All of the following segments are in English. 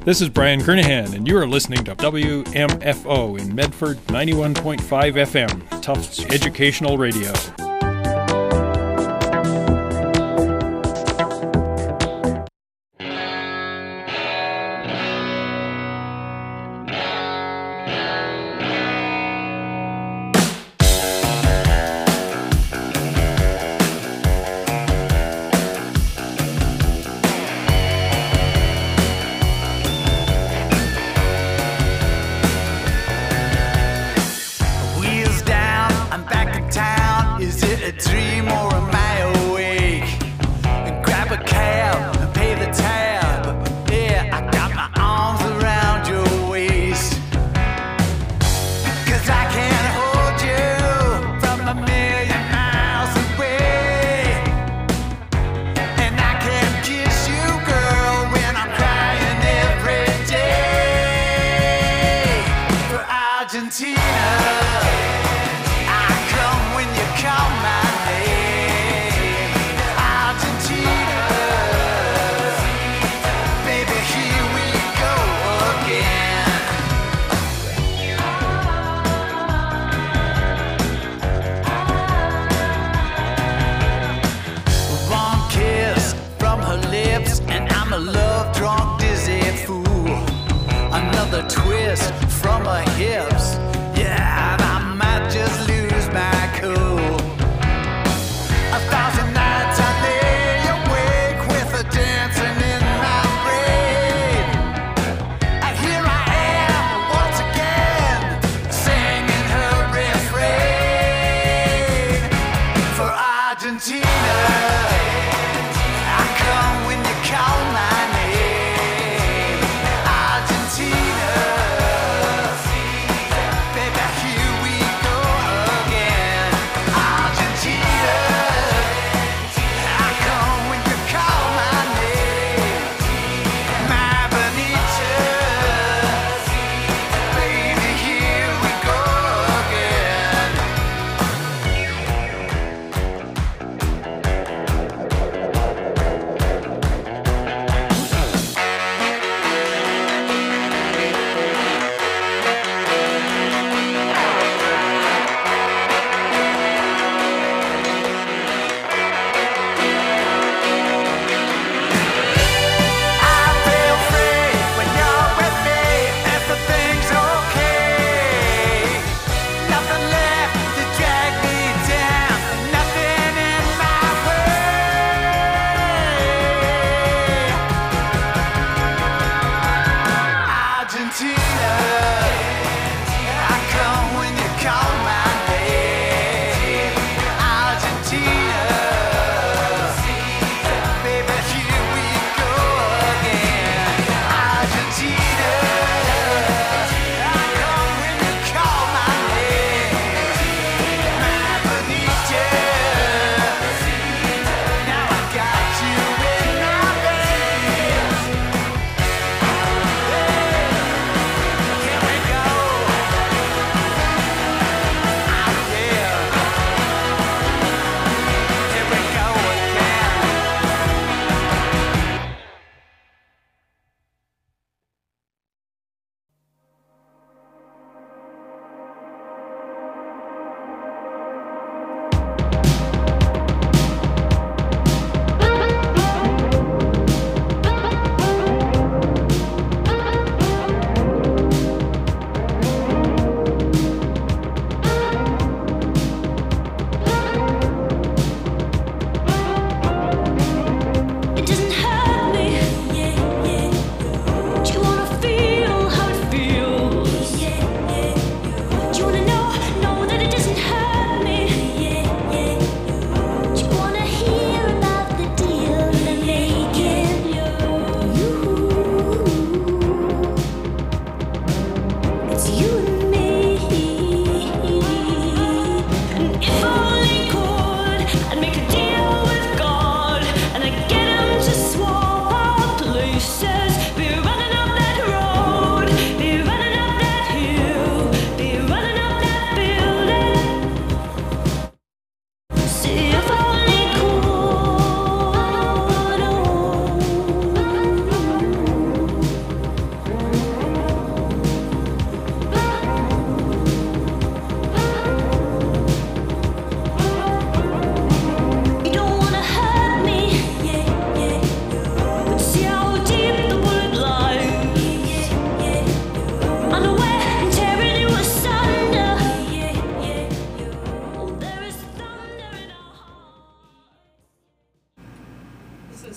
This is Brian Kernahan, and you are listening to WMFO in Medford 91.5 FM, Tufts Educational Radio. Wheels down, I'm back in town. Is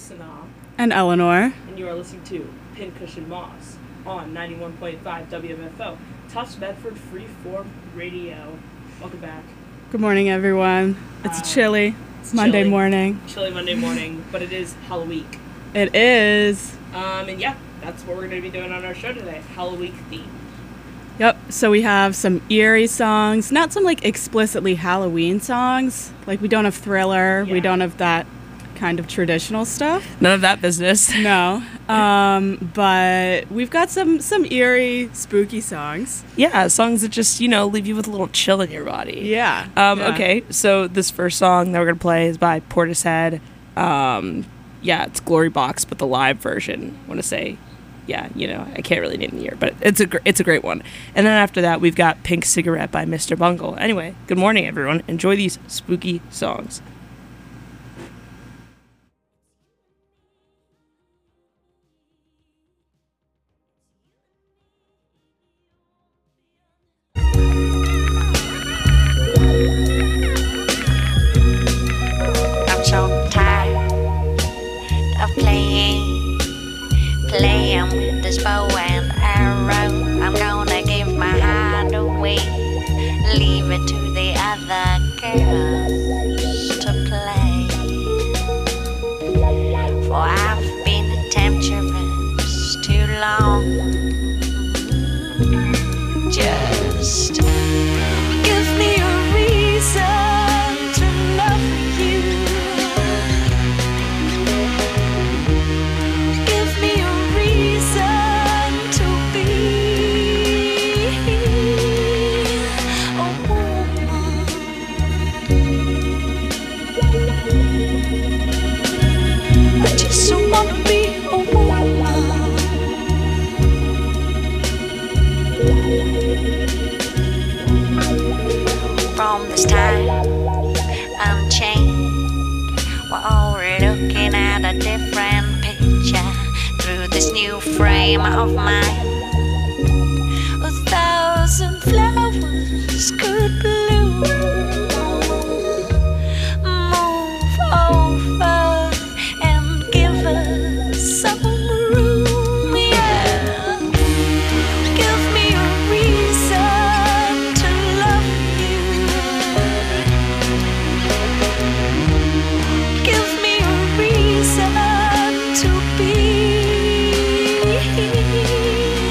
Sanaa. And Eleanor. And you are listening to Pincushion Moss on 91.5 WMFO, Tufts Bedford Freeform Radio. Welcome back. Good morning, everyone. It's chilly. It's Monday morning. Chilly Monday morning, but it is Halloween. It is. And yeah, that's what we're going to be doing on our show today, Halloween theme. Yep, so we have some eerie songs, not some like explicitly Halloween songs. Like we don't have Thriller, we don't have that kind of traditional stuff. None of that business. No, but we've got some eerie, spooky songs. Yeah, songs that just, leave you with a little chill in your body. Yeah. Okay, so this first song that we're going to play is by Portishead. It's Glory Box, but the live version. I want to say, I can't really name the year, but it's a great one. And then after that, we've got Pink Cigarette by Mr. Bungle. Anyway, good morning, everyone. Enjoy these spooky songs. Playing with this bow and arrow, I'm gonna give my heart away, leave it to the other girls to play. For I've been a temptress too long. Just give me a reason to love you. Give me a reason to be a woman. I just wanna be a woman. From this time unchained, we're all looking at a different picture through this new frame of mine. 1,000 flowers could bloom. Move over and give us some room, yeah. Give me a reason to love you. Give me a reason to be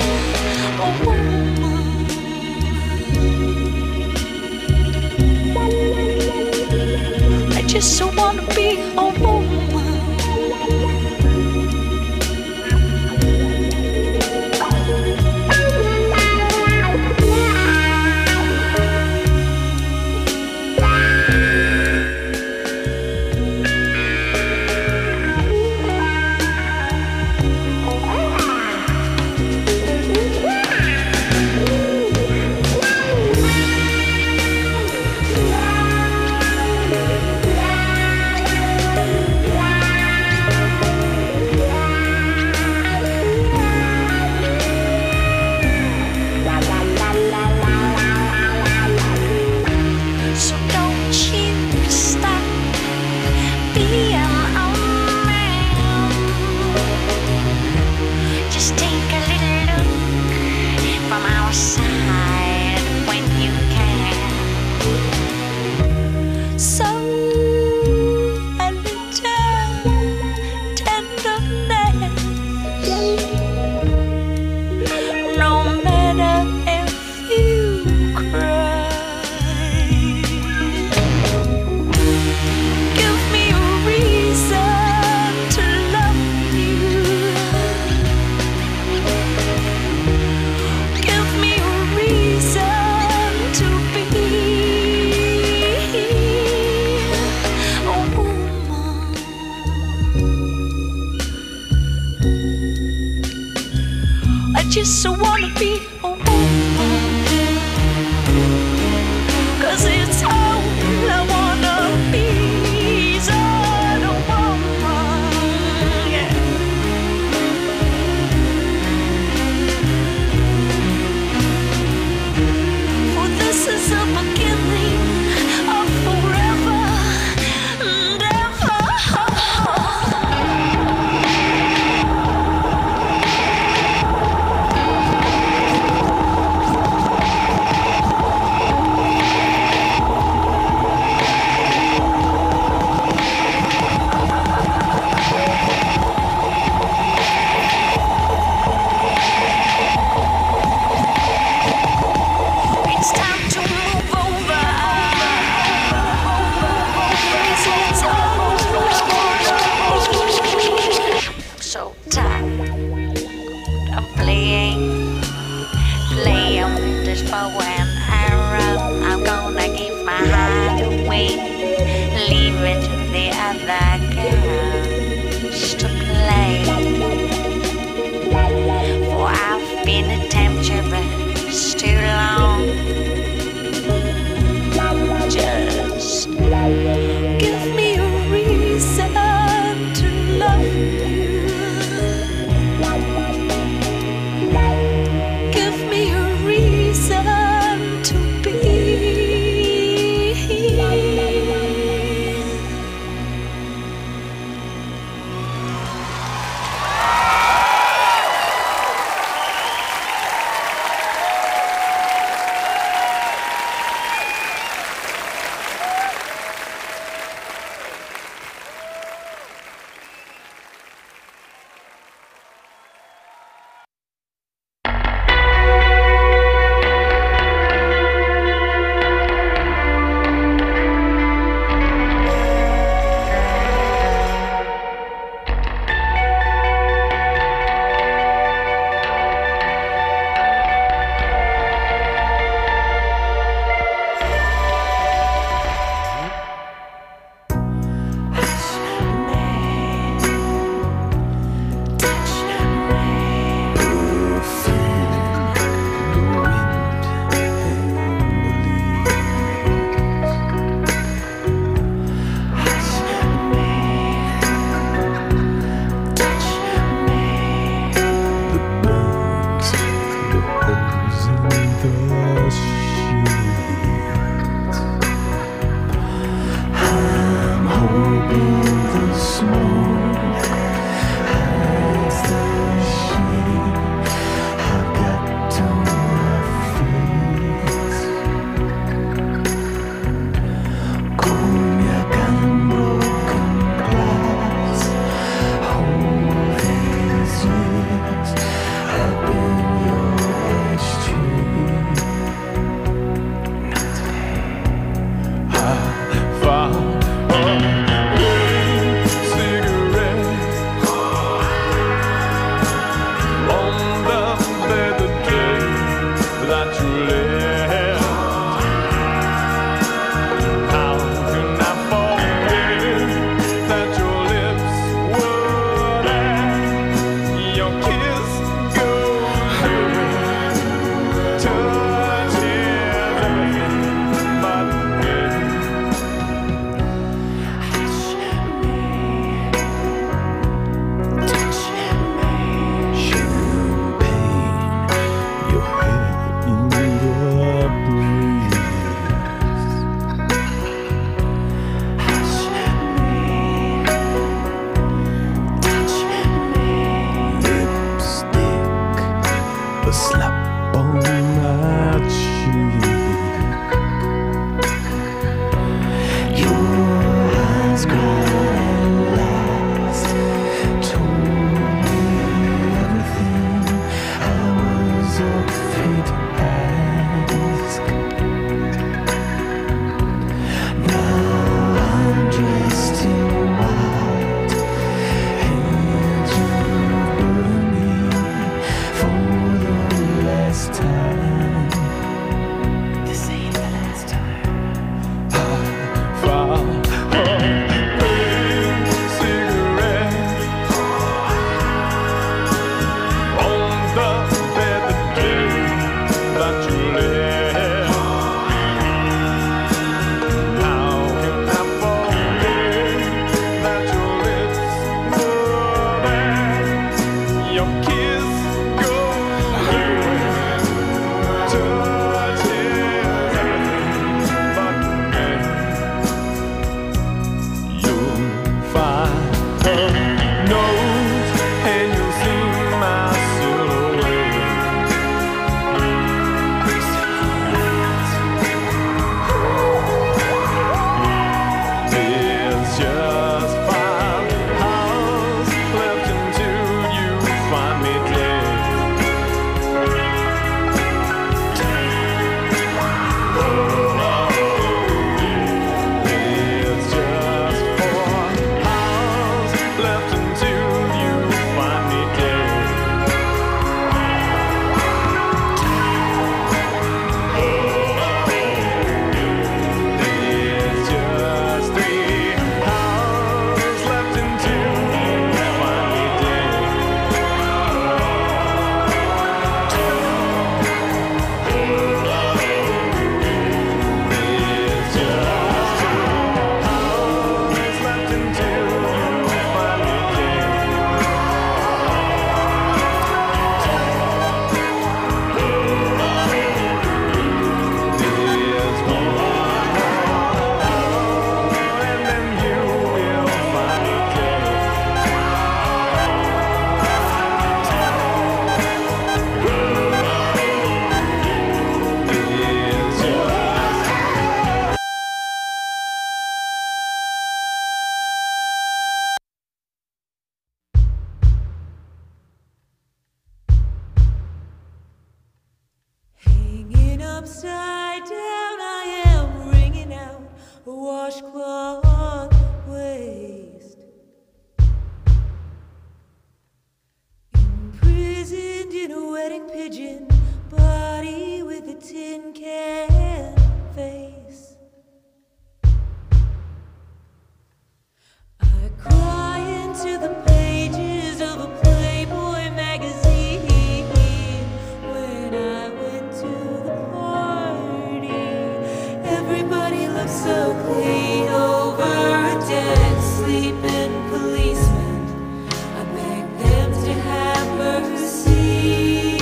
lean over a dead, sleeping policeman. I beg them to have mercy.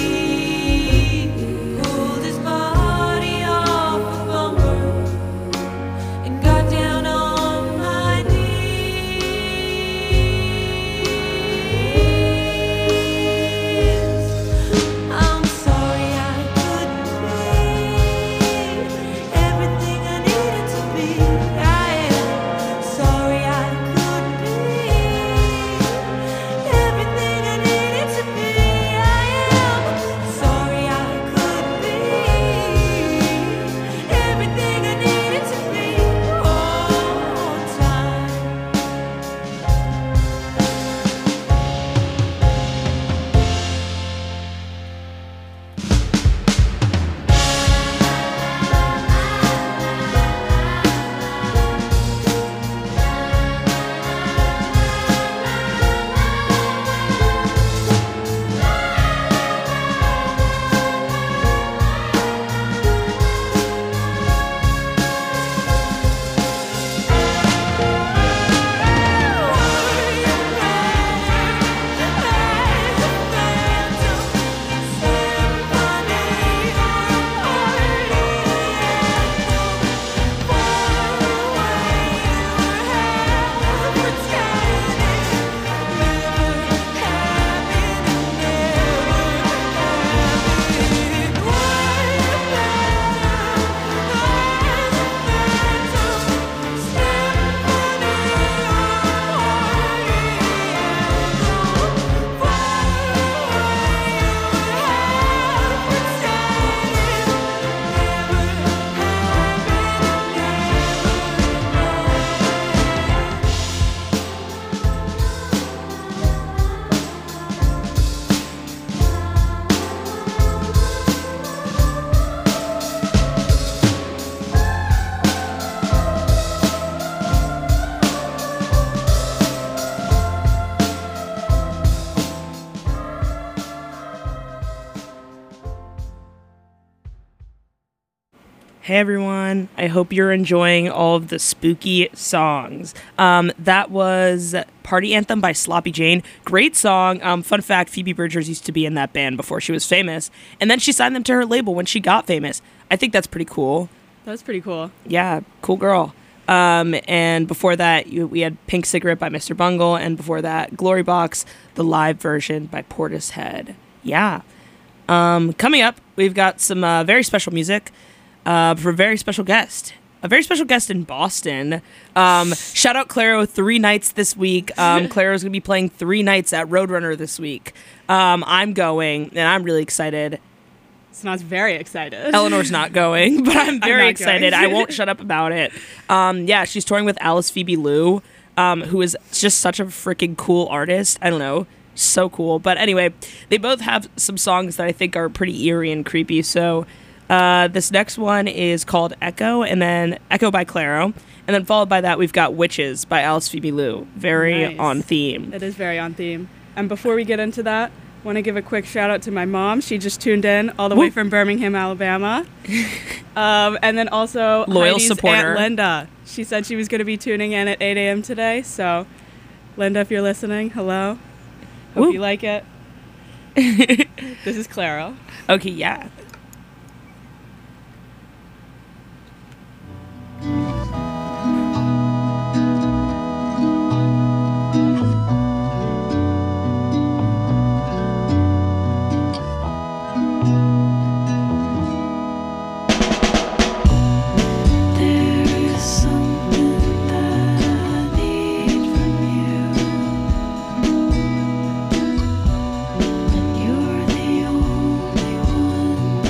Pulled his body off a bumper and got down on my knees. I'm sorry I couldn't be everything I needed to be. I am sorry I couldn't be everything I needed to be. I am sorry I couldn't be everything I needed to be all the time. Hey everyone, I hope you're enjoying all of the spooky songs. That was Party Anthem by Sloppy Jane. Great song. Fun fact, Phoebe Bridgers used to be in that band before she was famous, and then she signed them to her label when she got famous. I think that's pretty cool. That's pretty cool. Yeah, cool girl. And before that, we had Pink Cigarette by Mr. Bungle, and before that, Glory Box, the live version by Portishead. Yeah. Coming up, we've got some very special music. For a very special guest. A very special guest in Boston. Shout out Claro, 3 nights this week. Claro's going to be playing 3 nights at Roadrunner this week. I'm going, and I'm really excited. Snot's very excited. Eleanor's not going, but I'm very not excited. going. I won't shut up about it. Yeah, she's touring with Alice Phoebe Lou, who is just such a freaking cool artist. I don't know. So cool. But anyway, they both have some songs that I think are pretty eerie and creepy, so... this next one is called Echo, and then Echo by Claro, and then followed by that we've got Witches by Alice Phoebe Lou. Very Nice. on theme. It is very on theme. And before we get into that, want to give a quick shout out to my mom. She just tuned in all the way from Birmingham, Alabama. And then also Loyal Heidi's supporter. Aunt Linda. She said she was going to be tuning in at 8 a.m. today. So, Linda, if you're listening, hello. Hope Woo. you like it. This is Claro. Okay, yeah. There is something that I need from you, and you're the only one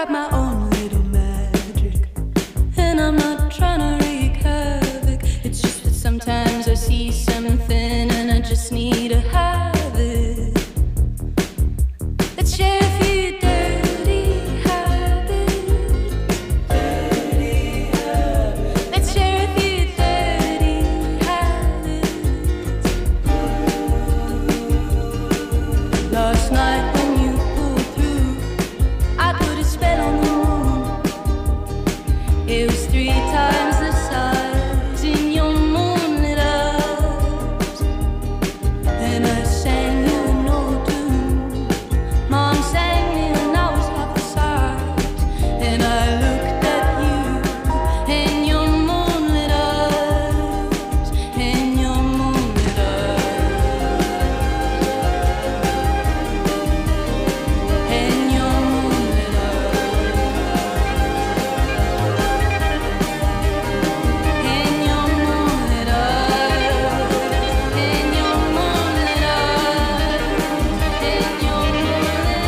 got my own little magic, and I'm not trying to wreak havoc. It's just that sometimes I see something and I just need to have it. Let's share a few dirty habits. Let's share a few dirty habits. Last night when you pulled through, I put a spell on the moon. It was 3 times the size in your moonlit eyes, and I sang you an old tune. Mom sang me when I was half the size, and I looked at you in your moonlit eyes, in your moonlit eyes, in your moonlit eyes, in your moonlit eyes, in your moonlit eyes, in your moonlit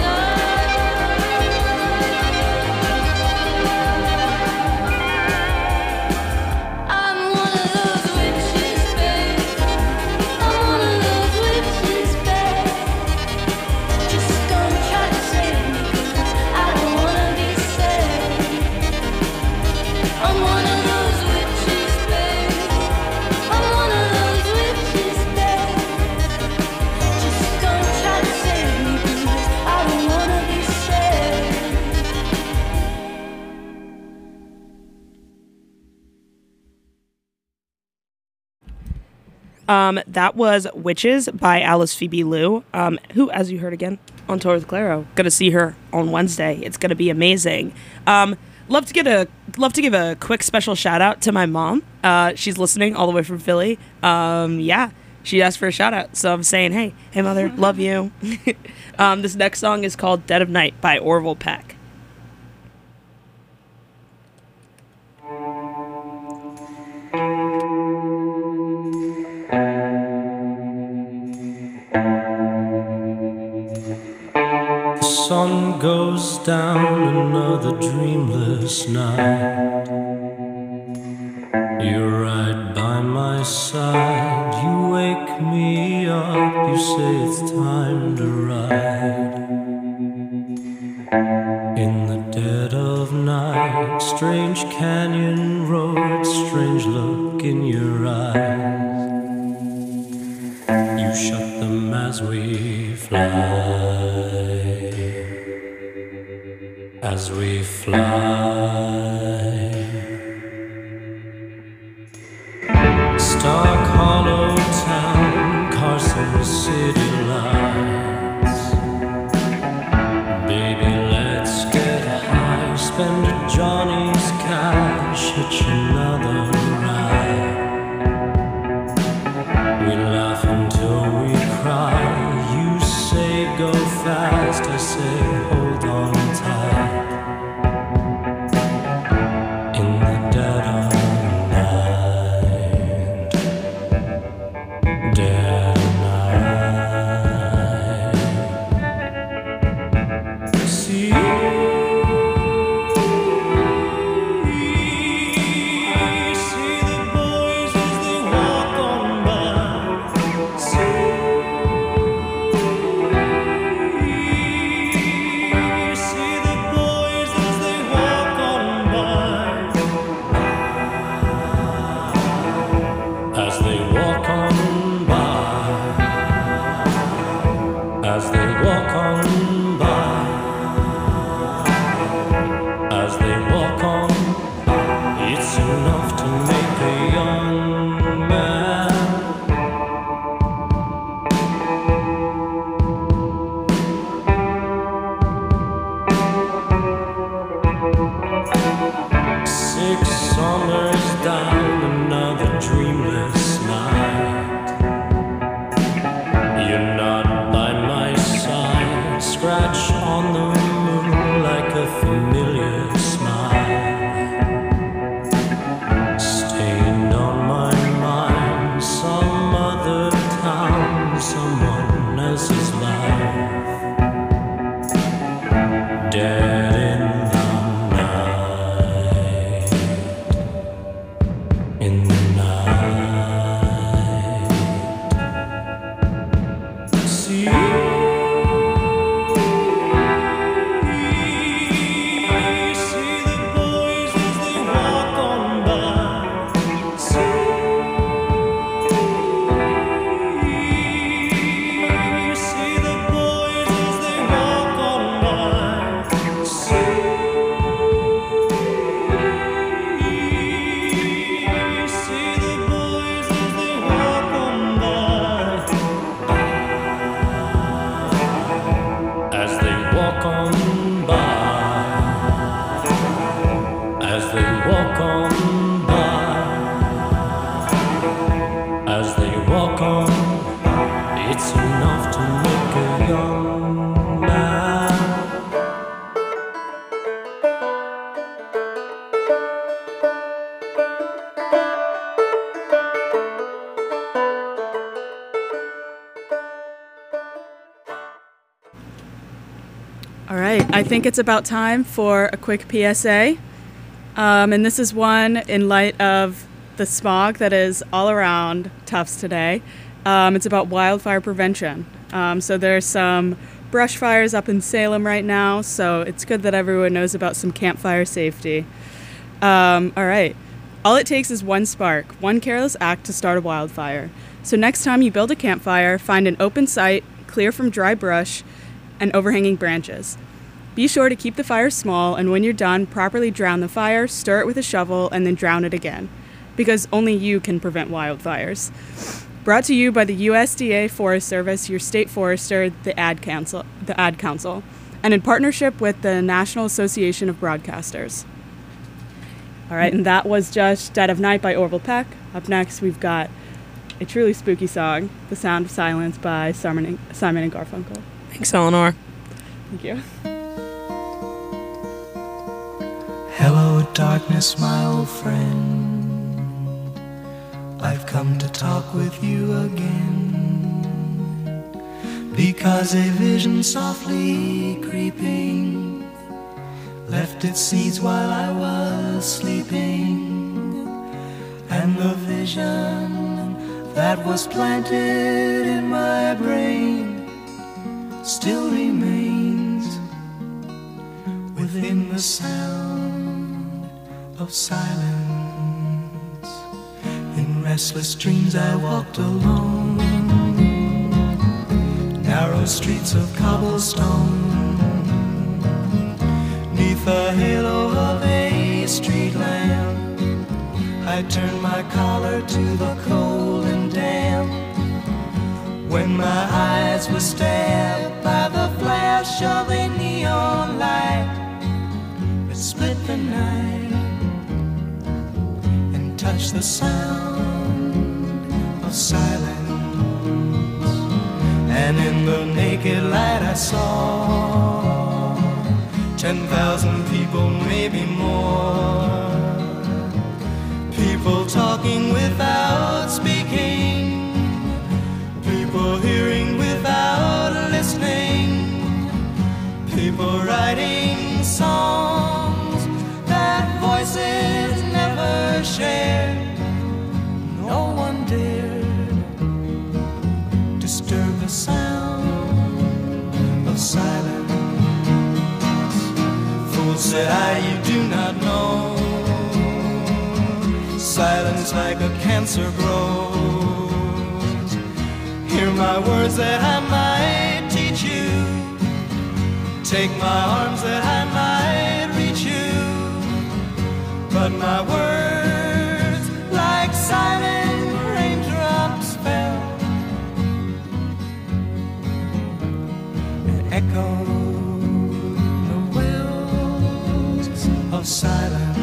eyes. I'm one of those witches, babe. I'm one of those witches, babe. Just don't try to save me, 'cause I don't wanna be saved. I'm one of those witches, babe. I'm one of those witches, babe. Just don't try to save me, 'cause I don't wanna be saved. That was Witches by Alice Phoebe Liu, who, as you heard again, on tour with Claro. Gonna see her on Wednesday. It's gonna be amazing. Love to give a quick special shout out to my mom. She's listening all the way from Philly. Yeah, she asked for a shout out, so I'm saying, hey mother, love you. This next song is called Dead of Night by Orville Peck. The sun goes down, another dreamless night. You're right by my side, you wake me up, you say it's time to ride. In the dead of night, strange canyon roads, strange look in your eyes. You shut them as we fly. As we fly, Stark Hollow Town, Carson City lights. Baby, let's get high, spend Johnny's cash, hitch another ride. We laugh until we cry. You say go fast, I say hold on tight. right, I think it's about time for a quick PSA. And this is one in light of the smog that is all around Tufts today. It's about wildfire prevention. So there's some brush fires up in Salem right now, so it's good that everyone knows about some campfire safety. All right. All it takes is one spark, one careless act to start a wildfire. So next time you build a campfire, find an open site, clear from dry brush and overhanging branches. Be sure to keep the fire small, and when you're done, properly drown the fire, stir it with a shovel, and then drown it again. Because only you can prevent wildfires. Brought to you by the USDA Forest Service, your state forester, the Ad Council, and in partnership with the National Association of Broadcasters. All right, and that was just Dead of Night by Orville Peck. Up next, we've got a truly spooky song, The Sound of Silence by Simon and Garfunkel. Thanks, Eleanor. Thank you. Hello, darkness, my old friend. I've come to talk with you again, because a vision softly creeping left its seeds while I was sleeping, and the vision that was planted in my brain still remains within the sound of silence. In restless dreams I walked alone, narrow streets of cobblestone, neath the halo of a street lamp. I turned my collar to the cold and damp, when my eyes were stabbed by the flash of a neon light that split the night and touched the sound of silence. And in the naked light I saw 10,000 people, maybe more, people talking without speaking, people hearing without listening, people writing songs that voices never shared. No one dared disturb the sound of silence. Fools, said I, you do not know, silence like a cancer grows. Hear my words that I might teach you, take my arms that I might reach you, but my words like silent raindrops fell and echoed the wells of silence.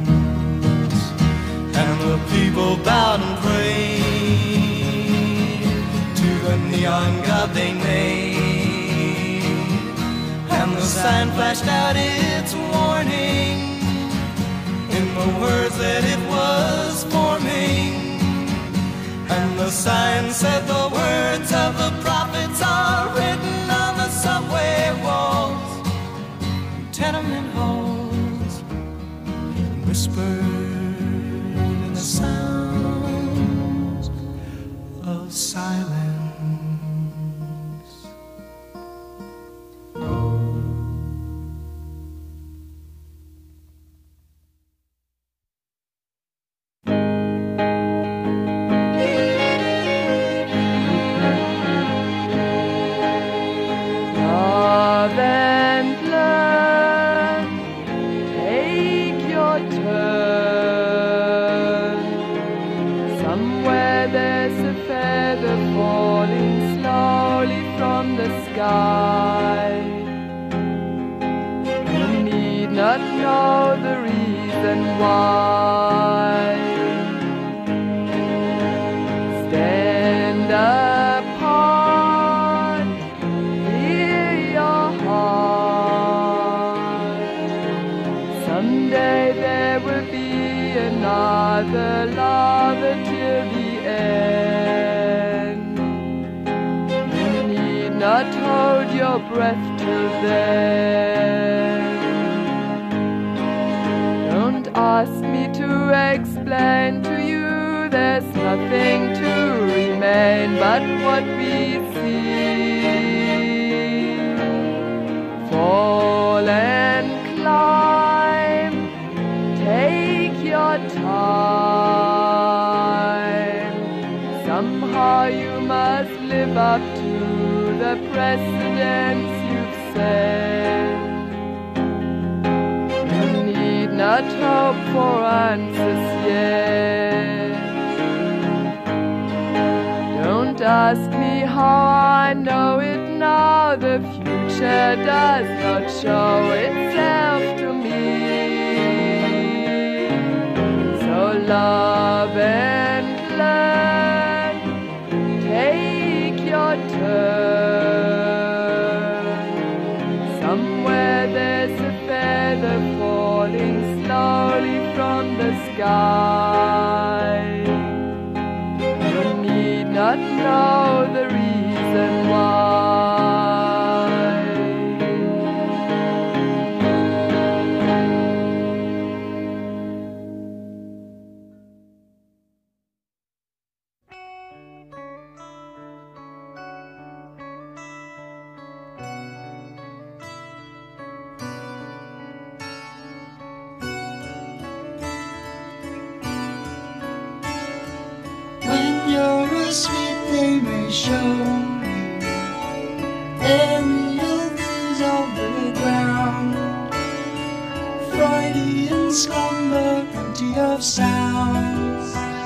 And the people bowed and prayed to the neon god they made, and the sign flashed out its warning in the words that it was forming. And the sign said the words of the prophets are written on the subway walls, tenement halls, whispered in the sound of silence. Love and learn, take your turn. Somewhere there's a feather falling slowly from the sky. You need not know the reason why. Stand apart, hear your heart. Someday there will be another lover till the end. You need not hold your your breath till then. Don't ask me to explain to you, there's nothing to remain but what we see. Fall and climb, take your time. Somehow you must live up to the precedents you've set. You need not hope for answers yet. Don't ask me how I know it now. The future does not show itself to me. So love and learn, take your turn. Somewhere there's a feather falling slowly from the sky. You need not know the reason why. When you're asleep, they may show you aerial views of the ground. Freudian slumber, empty of sounds.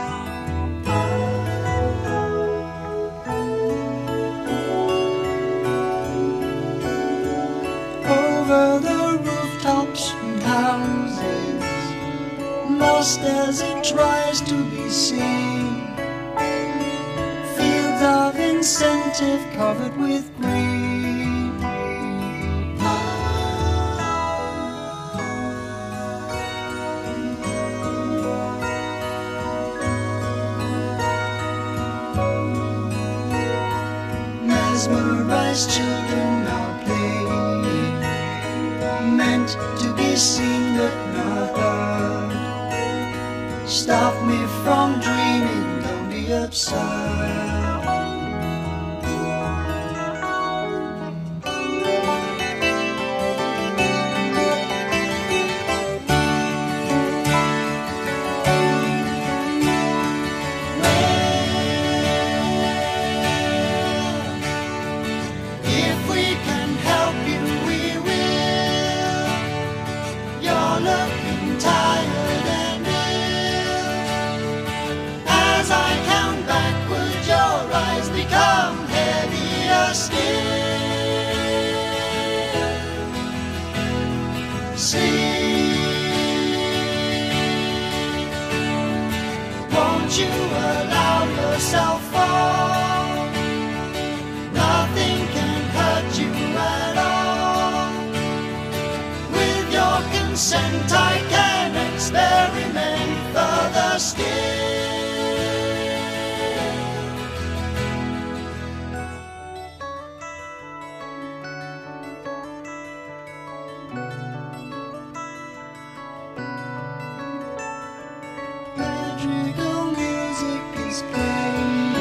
Over the rooftops and houses, lost as it tries to be seen. Fields of incentive covered with green. Mesmerized children now playing, meant to be seen but not heard. Stop me from dreaming, don't be absurd. If we can help you, we will. You're looking tired and ill. As I count backward, your eyes become heavier still. Sleep. Won't you allow yourself fall? Nothing can hurt you at all. With your consent, I can experiment further still. Madrigal music is playing.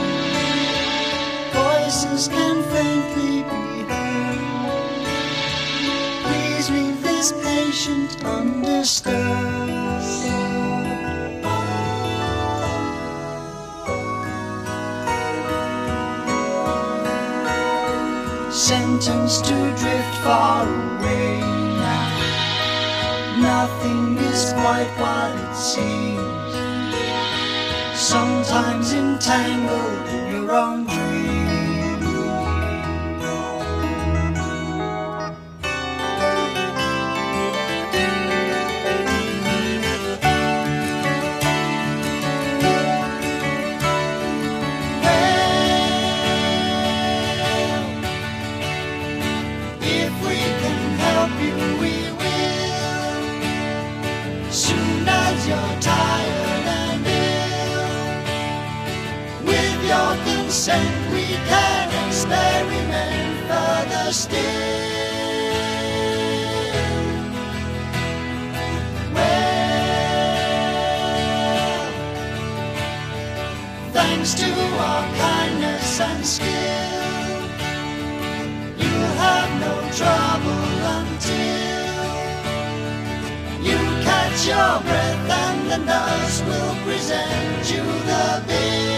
Voices can faintly be heard. Please leave this patient undisturbed. Sentenced to drift far away now. Nothing is quite what it seems. Sometimes entangled in your own dream. If we can help you, we will. Soon as you're tired and ill, with your consent, we can experiment further still. Well, thanks to our kindness and skill, you'll have no trouble until you catch your breath and the nurse will present you the bill.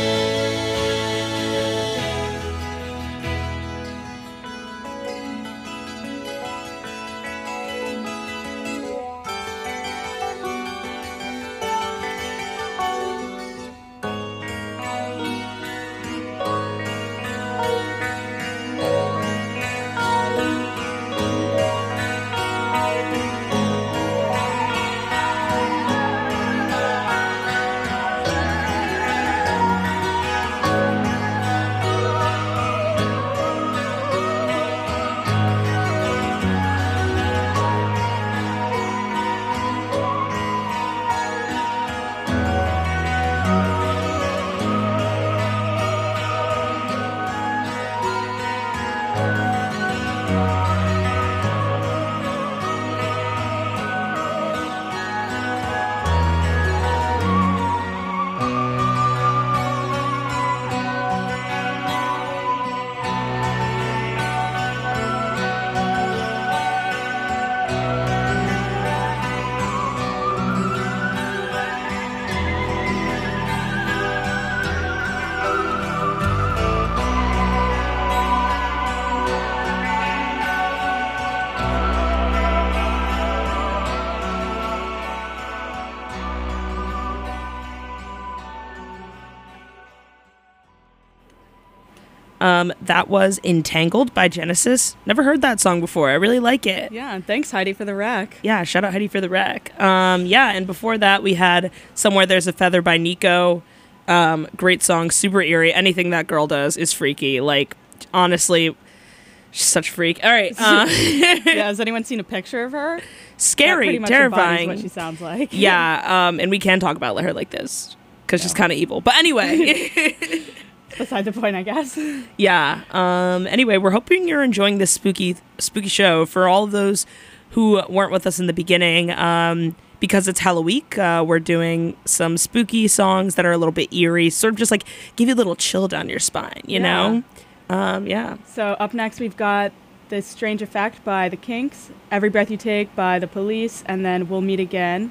That was Entangled by Genesis. Never heard that song before. I really like it. Yeah, and thanks Heidi for the rec. Yeah, shout out Heidi for the rec. Yeah, and before that we had Somewhere There's a Feather by Nico. Great song, super eerie. Anything that girl does is freaky. Like, honestly, she's such a freak. All right. Yeah, has anyone seen a picture of her? That Scary, pretty much embodies terrifying. what she sounds like. Yeah, and we can talk about her like this because she's kind of evil. But anyway. Beside the point, I guess. Yeah. Anyway, we're hoping you're enjoying this spooky show. For all of those who weren't with us in the beginning, because it's Halloween, we're doing some spooky songs that are a little bit eerie, sort of just like give you a little chill down your spine, you know? Yeah. So up next, we've got This Strange Effect by The Kinks, Every Breath You Take by The Police, and then We'll Meet Again.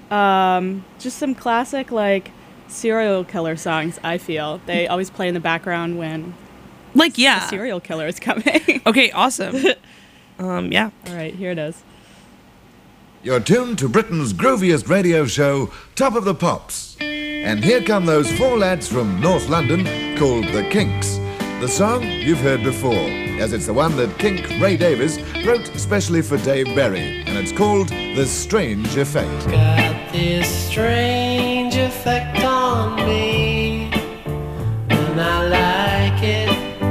Just some classic, like, serial killer songs, I feel. They always play in the background when the serial killer is coming. Okay, awesome. Yeah. All right, here it is. You're tuned to Britain's grooviest radio show, Top of the Pops. And here come those four lads from North London called The Kinks. The song you've heard before, as it's the one that Kink Ray Davies wrote especially for Dave Berry, and it's called The Strange Effect. Got this strange effect on me, and I like it.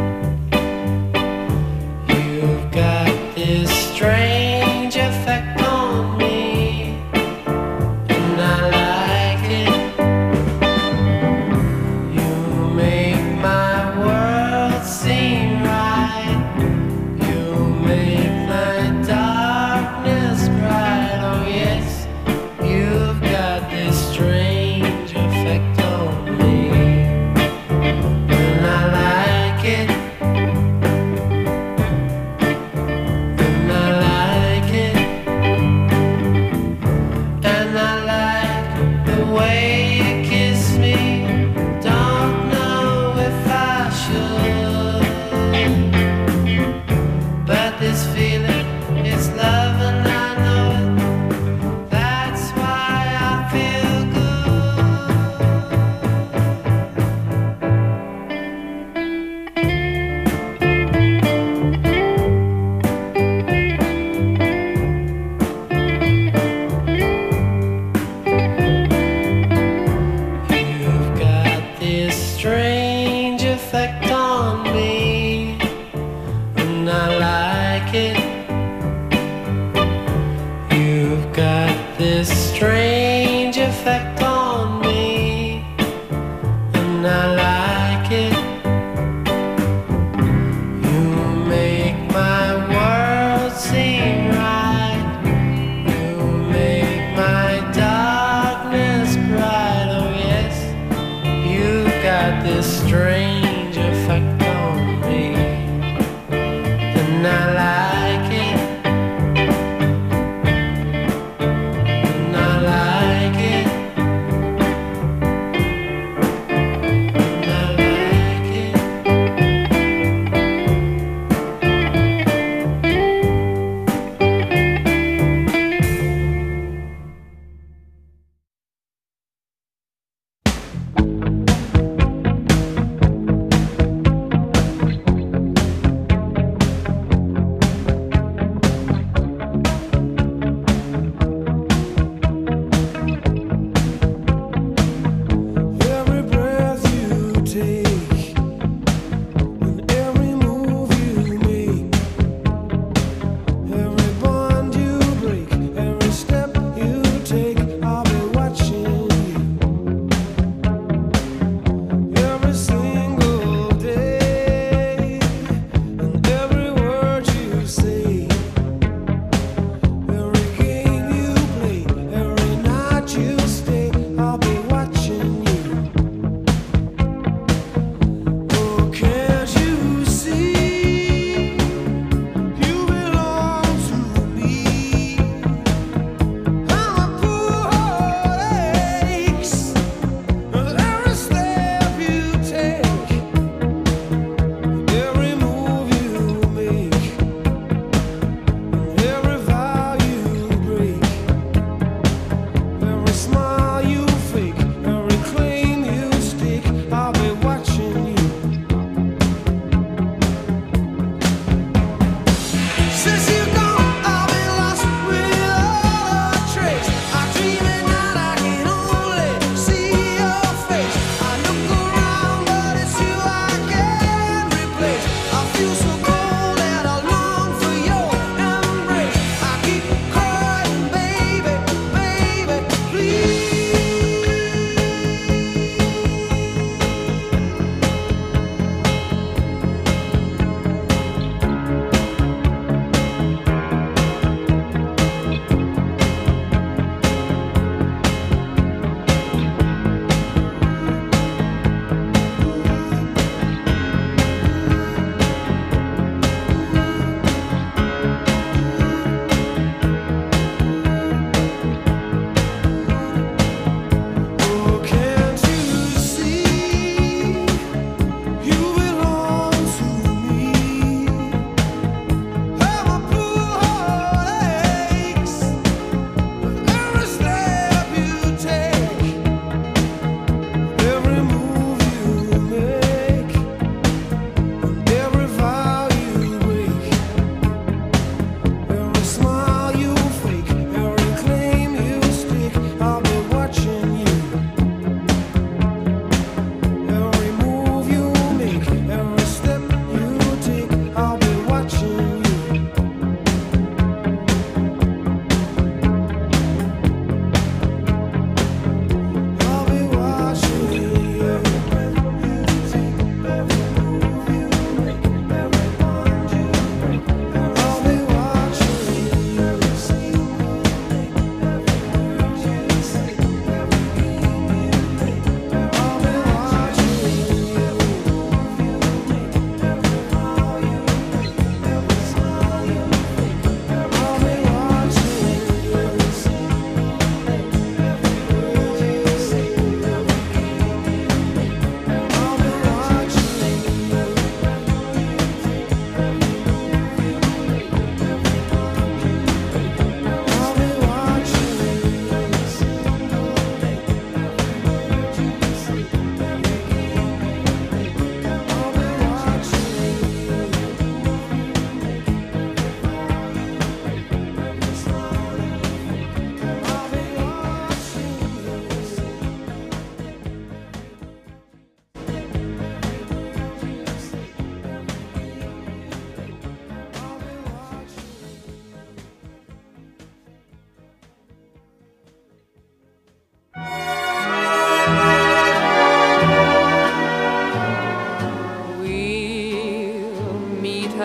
You've got this strange effect on me, and I like it. You make my world seem right. You make my darkness bright. Oh yes, you've got this strange effect on me, and I like it. And I like it. And I like the way you kiss me. Don't know if I should, but this feeling is love, and I know it. That's why I feel You've got this strange effect on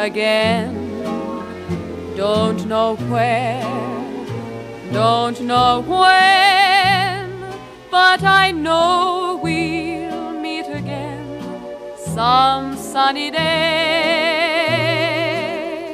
again. Don't know where, don't know when, but I know we'll meet again some sunny day.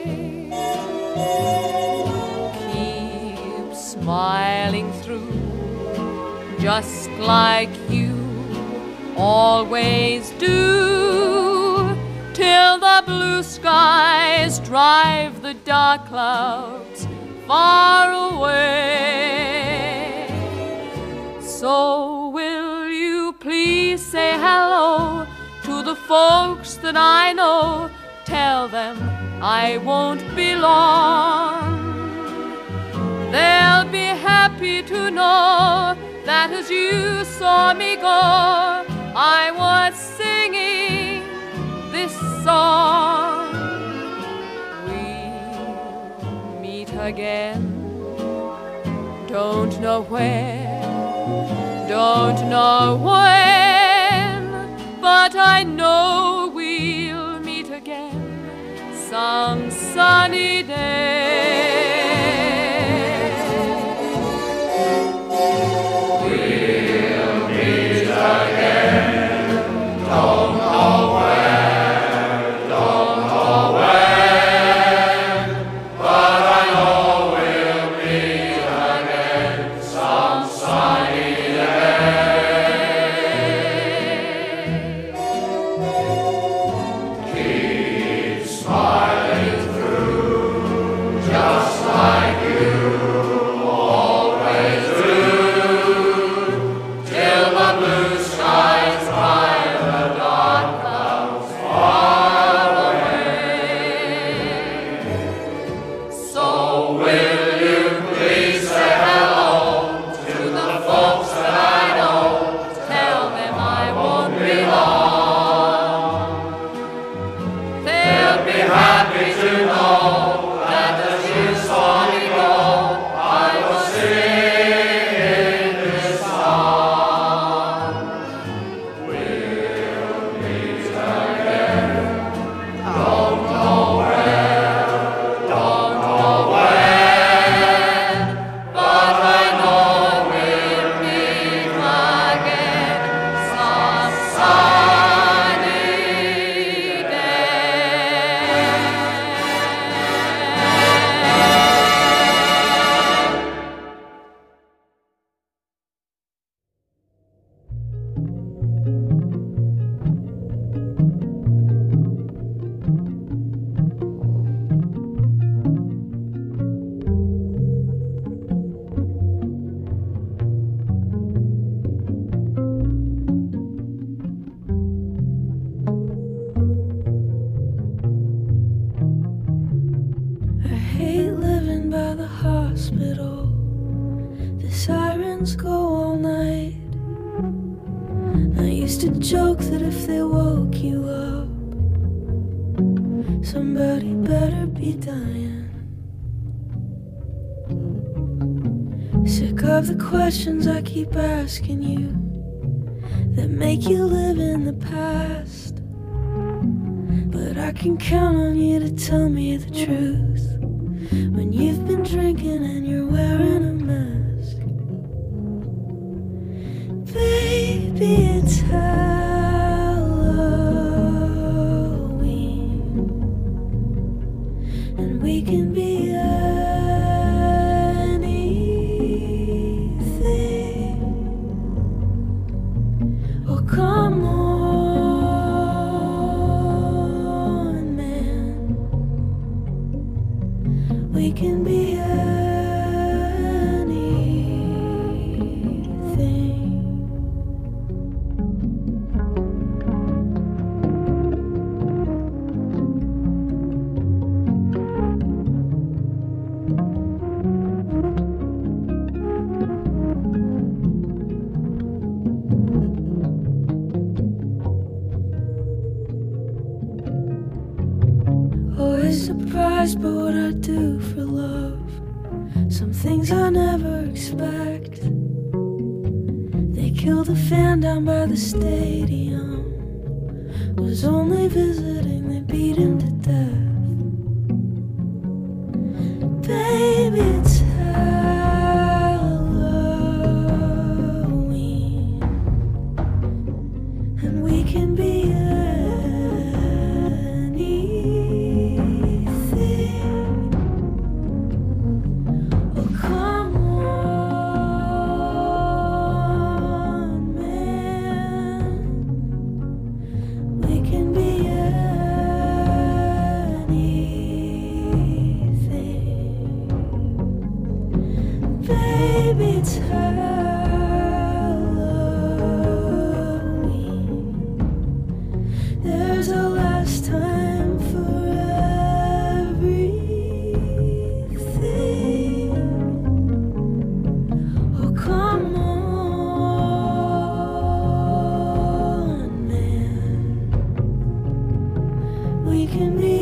Keep smiling through, just like you always do, till the blue skies drive the dark clouds far away. So will you please say hello to the folks that I know? Tell them I won't be long. They'll be happy to know that as you saw me go, I was singing this song. We'll meet again. Don't know where, don't know when, but I know we'll meet again some sunny day. We'll meet again. Don't know where, don't know when, but I know we'll meet again some sunny day. Keep smiling through, just like you always do, till the blue skies drive the dark clouds far away. So will you please say hello to the folks that I know? Tell them I won't be long. They'll be happy to know that as you saw me go, I was singing this song. We'll meet again. Don't know where, don't know when, but I know we'll meet again some sunny day. I hate living by the hospital. The sirens go all night. I used to joke that if they woke you up, somebody better be dying. Sick of the questions I keep asking you that make you live in the past. But I can count on you to tell me the truth when you've been drinking and you're wearing a mask. Baby, it's Halloween, and we can be anything. Oh, come on, man. We can be anything. Always surprised by what I do for love. Some things I never expect. They killed a fan down by the stadium. Was only visiting, they beat him to death. can be